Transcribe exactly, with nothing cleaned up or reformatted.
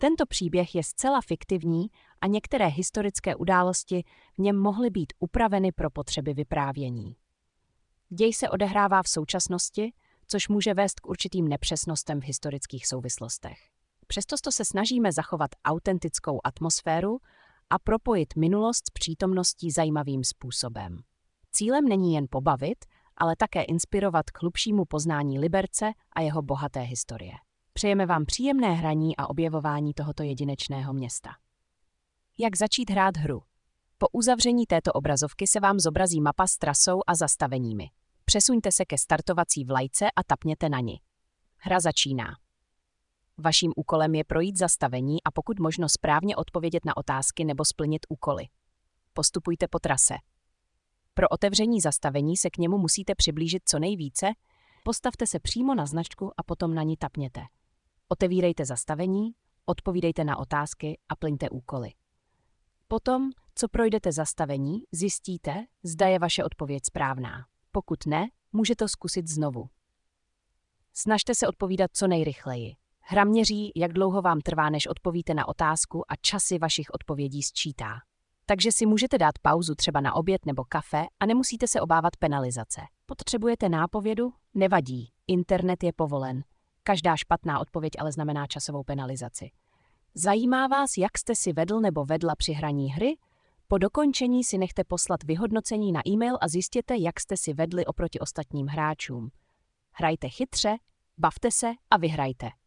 Tento příběh je zcela fiktivní a některé historické události v něm mohly být upraveny pro potřeby vyprávění. Děj se odehrává v současnosti, což může vést k určitým nepřesnostem v historických souvislostech. Přesto se snažíme zachovat autentickou atmosféru a propojit minulost s přítomností zajímavým způsobem. Cílem není jen pobavit, ale také inspirovat k hlubšímu poznání Liberce a jeho bohaté historie. Přejeme vám příjemné hraní a objevování tohoto jedinečného města. Jak začít hrát hru? Po uzavření této obrazovky se vám zobrazí mapa s trasou a zastaveními. Přesuňte se ke startovací vlajce a tapněte na ni. Hra začíná. Vaším úkolem je projít zastavení a pokud možno správně odpovědět na otázky nebo splnit úkoly. Postupujte po trase. Pro otevření zastavení se k němu musíte přiblížit co nejvíce, postavte se přímo na značku a potom na ní tapněte. Otevírejte zastavení, odpovídejte na otázky a plňte úkoly. Potom, co projdete zastavení, zjistíte, zda je vaše odpověď správná. Pokud ne, můžete zkusit znovu. Snažte se odpovídat co nejrychleji. Hra měří, jak dlouho vám trvá, než odpovíte na otázku a časy vašich odpovědí sčítá. Takže si můžete dát pauzu třeba na oběd nebo kafe a nemusíte se obávat penalizace. Potřebujete nápovědu? Nevadí, internet je povolen. Každá špatná odpověď ale znamená časovou penalizaci. Zajímá vás, jak jste si vedl nebo vedla při hraní hry? Po dokončení si nechte poslat vyhodnocení na e-mail a zjistěte, jak jste si vedli oproti ostatním hráčům. Hrajte chytře, bavte se a vyhrajte.